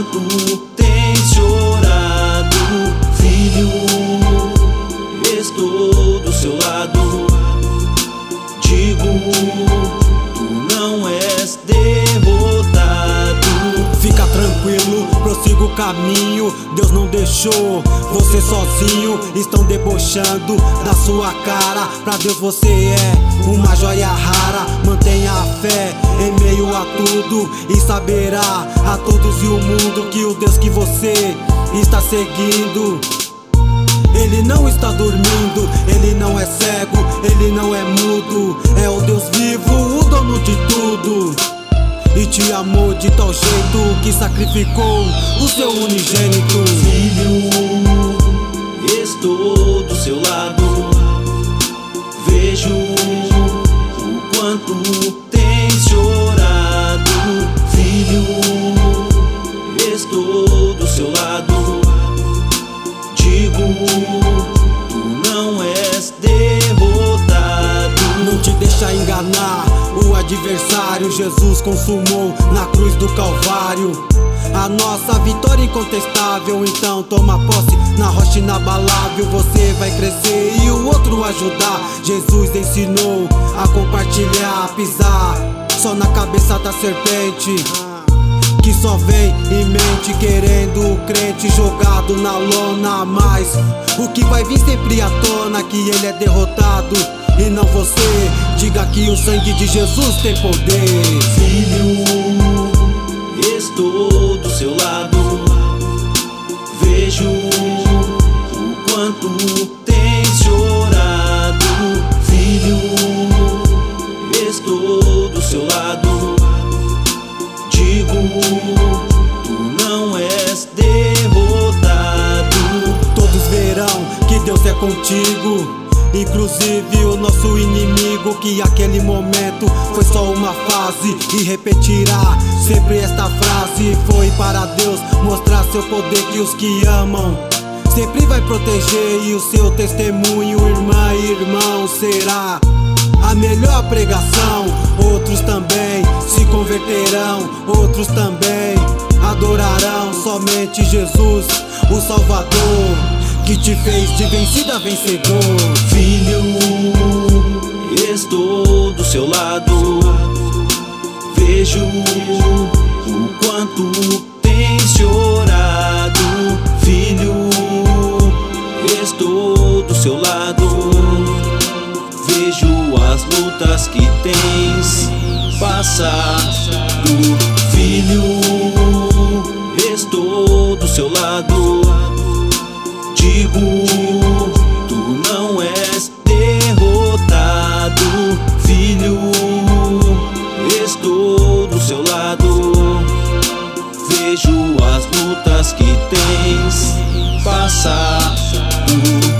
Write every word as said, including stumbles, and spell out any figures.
quanto tens chorado. Filho, estou do seu lado. Digo, tu não és derrotado. Fica tranquilo, prossiga o caminho. Deus não deixou você sozinho. Estão debochando da sua cara. Pra Deus você é uma joia rara. Mantenha a fé em meio a tudo e saberá a todos e o mundo que o Deus que você está seguindo, Ele não está dormindo, Ele não é cego, Ele não é mudo. É o Deus vivo, o dono de tudo, e te amou de tal jeito que sacrificou o seu unigênito. Filho, estou do seu lado. Vejo o quanto tens chorado. Filho, estou do seu lado. Digo, tu não és derrotado. Não te deixa enganar o adversário. Jesus consumou na cruz do Calvário a nossa vitória incontestável. Então toma posse na rocha inabalável. Você vai crescer e o outro ajudar. Jesus ensinou a compartilhar, pisar só na cabeça da serpente, que só vem em mente querendo o crente jogado na lona. Mas o que vai vir sempre à tona, que ele é derrotado e não você. Diga que o sangue de Jesus tem poder. Filho, estou do seu lado. Vejo o quanto tens chorado. Filho, estou do seu lado. Digo, tu não és derrotado. Todos verão que Deus é contigo, inclusive o nosso inimigo, que aquele momento foi só uma fase e repetirá sempre esta frase. Foi para Deus mostrar seu poder, que os que amam sempre vai proteger, e o seu testemunho, irmã e irmão, será a melhor pregação. Outros também se converterão, outros também adorarão somente Jesus, o Salvador, que te fez de vencida a vencedor. Filho, estou do seu lado. Vejo o quanto tens chorado. Filho, estou do seu lado. Vejo as lutas que tens passado. Filho, estou do seu lado. Digo, tu não és derrotado. Filho, estou do seu lado. Vejo as lutas que tens passado.